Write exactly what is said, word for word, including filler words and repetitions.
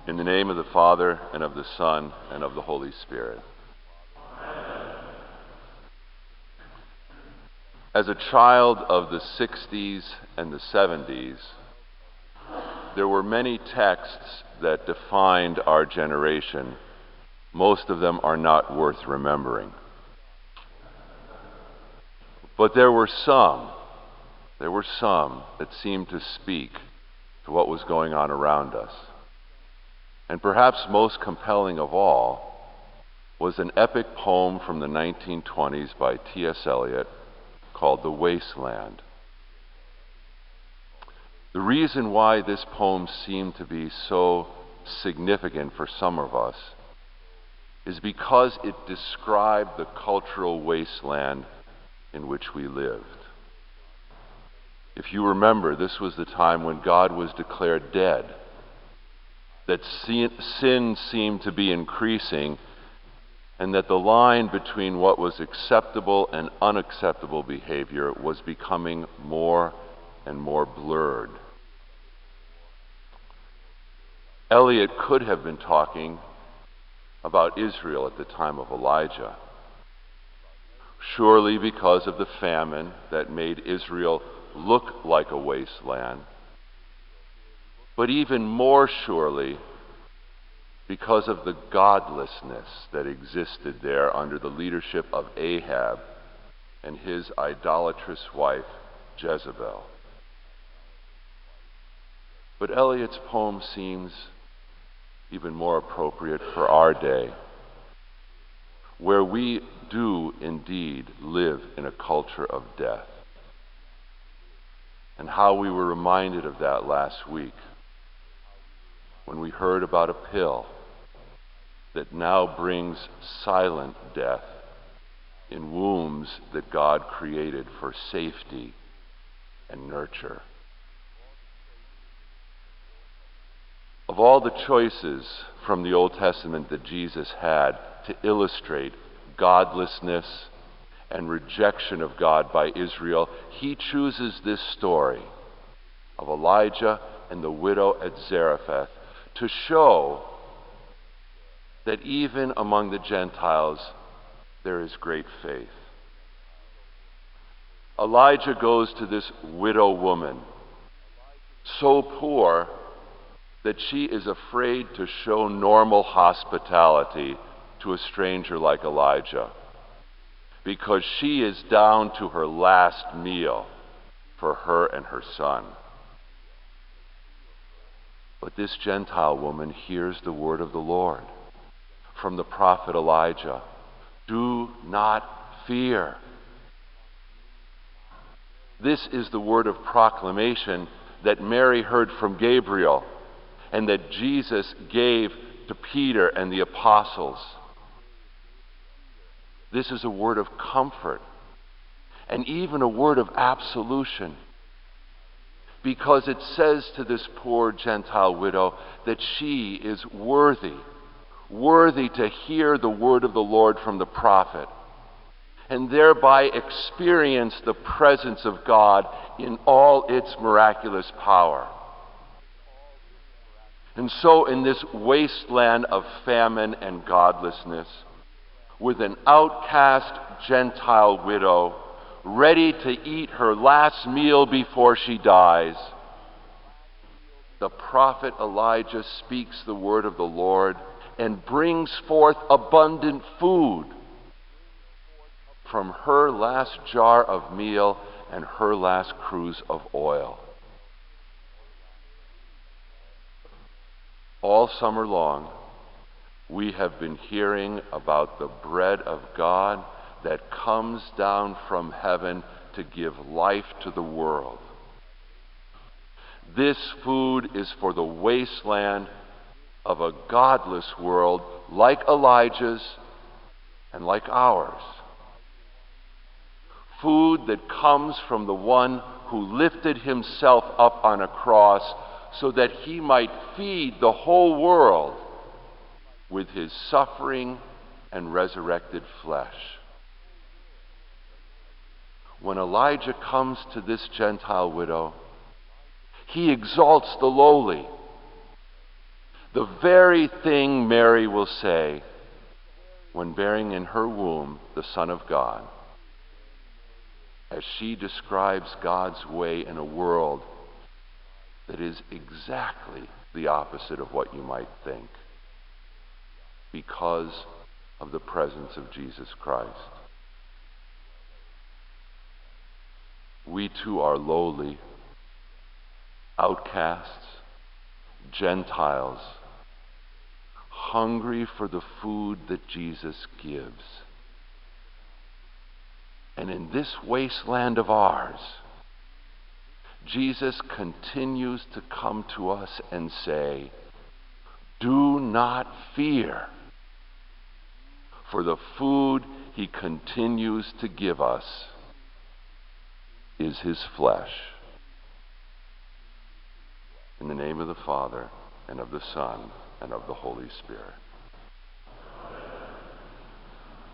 In the name of the Father, and of the Son, and of the Holy Spirit. As a child of the sixties and the seventies, there were many texts that defined our generation. Most of them are not worth remembering. But there were some, there were some that seemed to speak to what was going on around us. And perhaps most compelling of all was an epic poem from the nineteen twenties by T S Eliot called The Wasteland. The reason why this poem seemed to be so significant for some of us is because it described the cultural wasteland in which we lived. If you remember, this was the time when God was declared dead, that sin seemed to be increasing, and that the line between what was acceptable and unacceptable behavior was becoming more and more blurred. Eliot could have been talking about Israel at the time of Elijah, surely because of the famine that made Israel look like a wasteland, but even more surely because of the godlessness that existed there under the leadership of Ahab and his idolatrous wife, Jezebel. But Eliot's poem seems even more appropriate for our day, where we do indeed live in a culture of death, and how we were reminded of that last week when we heard about a pill that now brings silent death in wombs that God created for safety and nurture. Of all the choices from the Old Testament that Jesus had to illustrate godlessness and rejection of God by Israel, he chooses this story of Elijah and the widow at Zarephath to show that even among the Gentiles there is great faith. Elijah goes to this widow woman, so poor that she is afraid to show normal hospitality to a stranger like Elijah, because she is down to her last meal for her and her son. But this Gentile woman hears the word of the Lord from the prophet Elijah. Do not fear. This is the word of proclamation that Mary heard from Gabriel and that Jesus gave to Peter and the apostles. This is a word of comfort and even a word of absolution, because it says to this poor Gentile widow that she is worthy, worthy to hear the word of the Lord from the prophet, and thereby experience the presence of God in all its miraculous power. And so in this wasteland of famine and godlessness, with an outcast Gentile widow ready to eat her last meal before she dies, the prophet Elijah speaks the word of the Lord and brings forth abundant food from her last jar of meal and her last cruse of oil. All summer long, we have been hearing about the bread of God that comes down from heaven to give life to the world. This food is for the wasteland of a godless world like Elijah's and like ours. Food that comes from the one who lifted himself up on a cross so that he might feed the whole world with his suffering and resurrected flesh. When Elijah comes to this Gentile widow, he exalts the lowly. The very thing Mary will say when bearing in her womb the Son of God, as she describes God's way in a world that is exactly the opposite of what you might think, because of the presence of Jesus Christ. We too are lowly, outcasts, Gentiles, hungry for the food that Jesus gives. And in this wasteland of ours, Jesus continues to come to us and say, "Do not fear," for the food he continues to give us is his flesh. In the name of the Father, and of the Son, and of the Holy Spirit.